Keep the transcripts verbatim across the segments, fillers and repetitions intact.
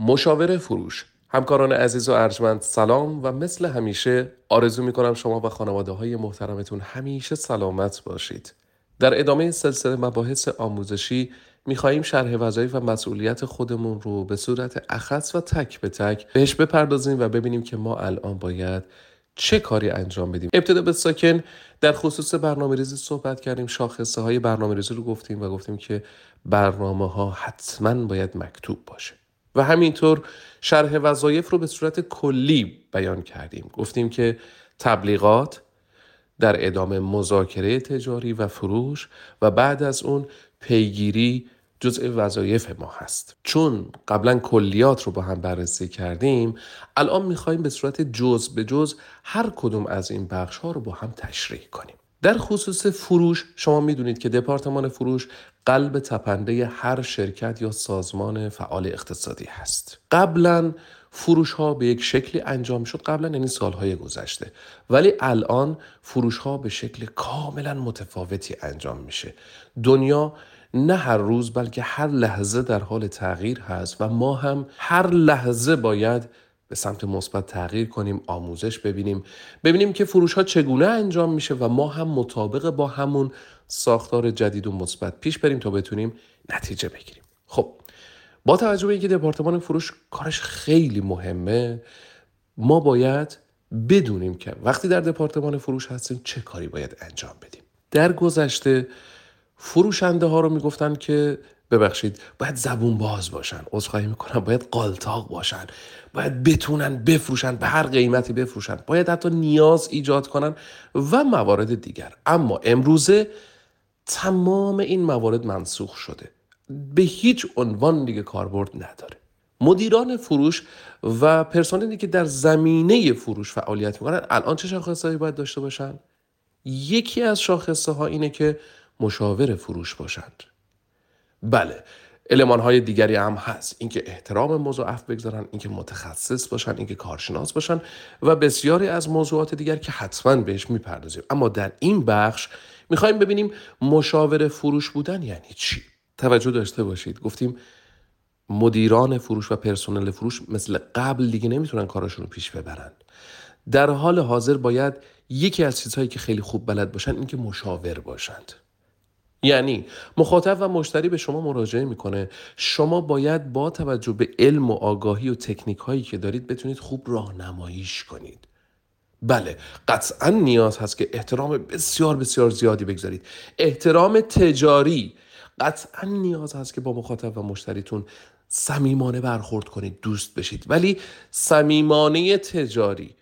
مشاور فروش. همکاران عزیز و ارجمند سلام و مثل همیشه آرزو می‌کنم شما و خانواده‌های محترمتون همیشه سلامت باشید. در ادامه سلسله مباحث آموزشی می‌خواهیم شرح وظایف و مسئولیت خودمون رو به صورت اخص و تک به تک بهش بپردازیم و ببینیم که ما الان باید چه کاری انجام بدیم. ابتدا به ساکن در خصوص برنامه‌ریزی صحبت کردیم، شاخصه های برنامه‌ریزی رو گفتیم و گفتیم که برنامه‌ها حتماً باید مکتوب باشه. و همینطور شرح وظایف رو به صورت کلی بیان کردیم. گفتیم که تبلیغات، در ادامه مذاکره تجاری و فروش و بعد از اون پیگیری جزء وظایف ما هست. چون قبلا کلیات رو با هم بررسی کردیم، الان میخوایم به صورت جزء به جزء هر کدوم از این بخش ها رو با هم تشریح کنیم. در خصوص فروش شما میدونید که دپارتمان فروش قلب تپنده هر شرکت یا سازمان فعال اقتصادی هست. قبلا فروش ها به یک شکلی انجام شد، قبلا یعنی سالهای گذشته، ولی الان فروش ها به شکل کاملا متفاوتی انجام میشه. دنیا نه هر روز بلکه هر لحظه در حال تغییر هست و ما هم هر لحظه باید به سمت مثبت تغییر کنیم، آموزش ببینیم، ببینیم که فروش ها چگونه انجام میشه و ما هم مطابق با همون ساختار جدید و مثبت پیش بریم تا بتونیم نتیجه بگیریم. خب با توجه به اینکه دپارتمان فروش کارش خیلی مهمه، ما باید بدونیم که وقتی در دپارتمان فروش هستیم چه کاری باید انجام بدیم. در گذشته فروشنده ها رو میگفتن که ببخشید باید زبون باز باشن، عذرخواهی میکنم، باید قالتاق باشن، باید بتونن بفروشن، به هر قیمتی بفروشن، باید حتی نیاز ایجاد کنن و موارد دیگر. اما امروزه تمام این موارد منسوخ شده، به هیچ عنوان دیگه کاربرد نداره. مدیران فروش و پرسنلی که در زمینه فروش فعالیت میکنن الان چه شاخصهایی باید داشته باشن؟ یکی از شاخصه ها اینه که مشاور فروش باشند. بله، المان‌های دیگری هم هست، اینکه احترام مضاعف بگذارن، اینکه متخصص باشن، اینکه کارشناس باشن و بسیاری از موضوعات دیگر که حتما بهش میپردازیم. اما در این بخش میخوایم ببینیم مشاور فروش بودن یعنی چی. توجه داشته باشید، گفتیم مدیران فروش و پرسنل فروش مثل قبل دیگه نمیتونن کاراشون رو پیش ببرن. در حال حاضر باید یکی از چیزهایی که خیلی خوب بلد باشن این که مشاور باشند. یعنی مخاطب و مشتری به شما مراجعه میکنه، شما باید با توجه به علم و آگاهی و تکنیک هایی که دارید بتونید خوب راهنماییش کنید. بله، قطعا نیاز هست که احترام بسیار بسیار زیادی بگذارید. احترام تجاری قطعا نیاز هست که با مخاطب و مشتریتون صمیمانه برخورد کنید، دوست بشید. ولی صمیمانه تجاری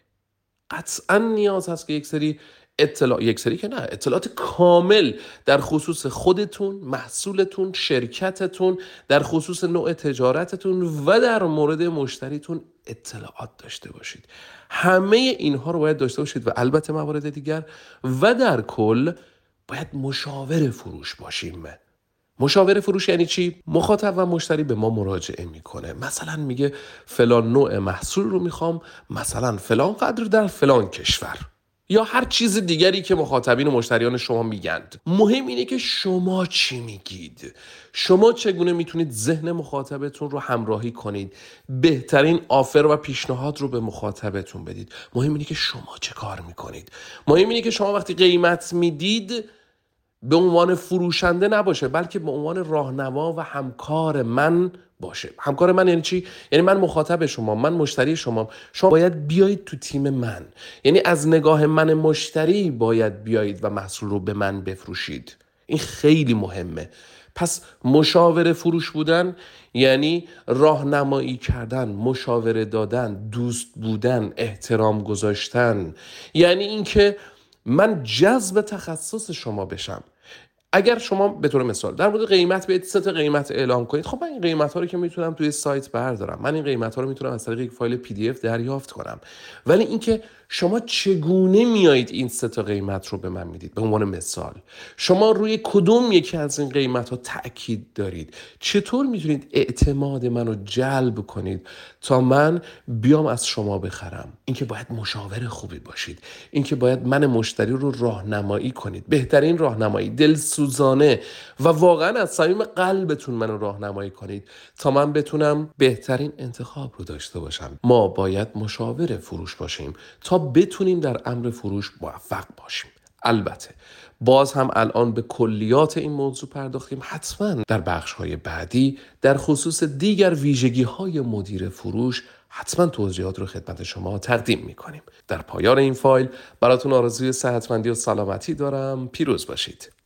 قطعا نیاز هست که یک سری اطلاع یک سری که نه اطلاعات کامل در خصوص خودتون، محصولتون، شرکتتون، در خصوص نوع تجارتتون و در مورد مشتریتون اطلاعات داشته باشید. همه اینها رو باید داشته باشید و البته موارد دیگر. و در کل باید مشاور فروش باشیم. مشاور فروش یعنی چی؟ مخاطب و مشتری به ما مراجعه میکنه، مثلا میگه فلان نوع محصول رو میخوام، مثلا فلان قدر در فلان کشور، یا هر چیز دیگری که مخاطبین و مشتریان شما میگند. مهم اینه که شما چی میگید، شما چگونه میتونید ذهن مخاطبتون رو همراهی کنید، بهترین آفر و پیشنهاد رو به مخاطبتون بدید. مهم اینه که شما چه کار میکنید. مهم اینه که شما وقتی قیمت میدید به عنوان فروشنده نباشه، بلکه به عنوان راهنما و همکار من باشه. همکار من یعنی چی؟ یعنی من مخاطب شما، من مشتری شما، شما باید بیایید تو تیم من. یعنی از نگاه من مشتری باید بیایید و محصول رو به من بفروشید. این خیلی مهمه. پس مشاور فروش بودن یعنی راهنمایی کردن، مشاوره دادن، دوست بودن، احترام گذاشتن. یعنی اینکه من جذب تخصص شما بشم. اگر شما به طور مثال در مورد قیمت بیاید سه تا قیمت اعلام کنید، خب من این قیمت ها رو که میتونم توی سایت بردارم، من این قیمت ها رو میتونم از طریق یک فایل پی دی اف دریافت کنم. ولی اینکه شما چگونه میایید این سه تا قیمت رو به من میدید؟ به عنوان مثال شما روی کدوم یکی از این قیمت ها تأکید دارید؟ چطور میتونید اعتماد منو جلب کنید تا من بیام از شما بخرم؟ اینکه باید مشاور خوبی باشید، اینکه باید من مشتری رو راهنمایی کنید، بهترین راهنمایی، دلسوزانه و واقعا از صمیم قلبتون منو راهنمایی کنید تا من بتونم بهترین انتخاب رو داشته باشم. ما باید مشاور فروش باشیم تا بتونیم در امر فروش موفق باشیم. البته باز هم الان به کلیات این موضوع پرداختیم. حتما در بخش‌های بعدی در خصوص دیگر ویژگی‌های مدیر فروش حتما توضیحات رو خدمت شما تقدیم می‌کنیم. در پایان این فایل براتون آرزوی صحتمندی و سلامتی دارم. پیروز باشید.